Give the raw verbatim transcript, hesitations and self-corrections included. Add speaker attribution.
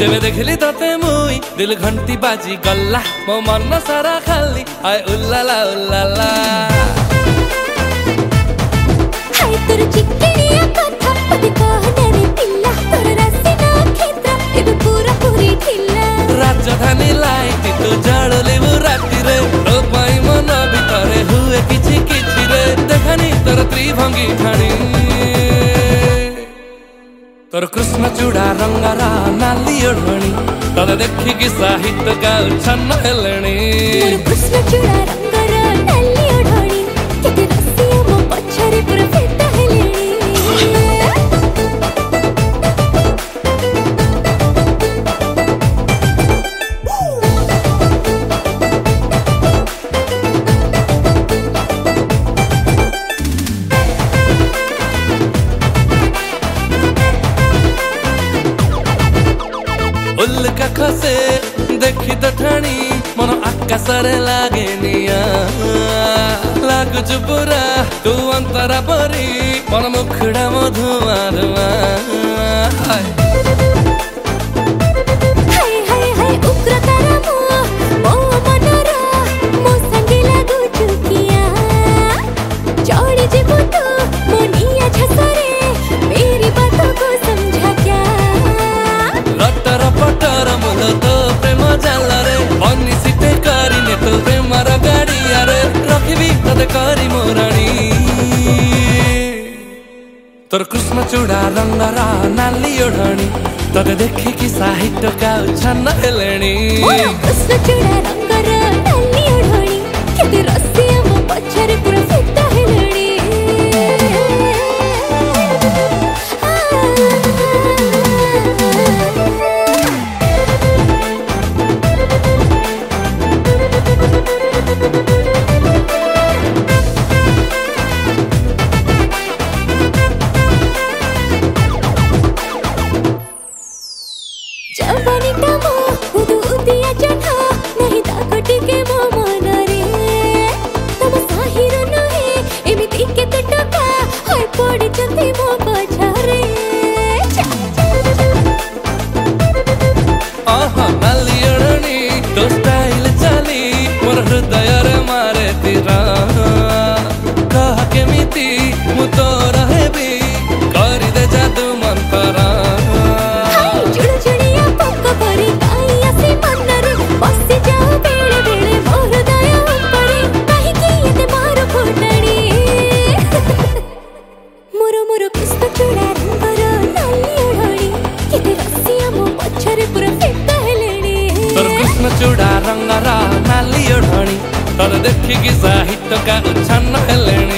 Speaker 1: जेबे देखली तते मुई दिल घंटी बाजी गल्ला मो मन सारा खाली आय उल्लाला उल्लाला
Speaker 2: हाय तोर चिकनिया कथा पति कहना रे पिल्ला तोर रासिना क्षेत्र एबे पूरा पूरी ढिल्ला
Speaker 1: राजधानी लाइट तो जड़ले वो राती रे तो पाई मन भितरे हुए किछि किछि रे देखानी तोर त्रिभंगी ठाणी तोर कृष्ण चूड़ा रंगारा नाली ओढ़णी तोर देखी कि साहित्य गाउ छन्न हेलेणी
Speaker 2: मोर कृष्ण चूड़ा रंगारा नाली ओढ़णी केते रसिया मो पछरे पुरा फेटा हेलेणी
Speaker 1: उल्का खसे देखी तो ठाणी मन आकाशरे लागे निया लागु चुपुरा तू अंतरा परी मन मुखड़ा मधुमा धुमा
Speaker 2: हाय हाय हाय उग्र तारा मो मो मनरा मो संगे लागु चुकिया चढ़ जेबो तो मोनिया झसरे मेरी बातों को समझा क्या
Speaker 1: लटर पटर मुल तो प्रेम जाला रे बनी सीटे करिने तो प्रेमर गाड़ी रे रखिबी तते करी मोराणी तोर कृष्ण चूड़ा रंगारा नाली ओढ़णी तते देखी कि साहित्य गाउ छन्न हेलेणी
Speaker 2: कृष्ण चूड़ा रंगारा नाली ओढ़णी केते रसिया मो पछरे पुरा फेटा हेलेणी जवानी टामो उदु उदिया जठा नहीं दाकटी के मो मन रे तम साहिर नहे एमिति के टका होय पड़ी जति मो बजारे
Speaker 1: आहा नाली ओढ़णी तो स्टाइल चली मोर हृदय रे मारे तीरा कह केमिति मु तो रहेबी करि दे जादू मंतरा चूड़ा रंगारा नाली ओढ़णी तोर देखी कि साहित्य का छन्न हेलेणी।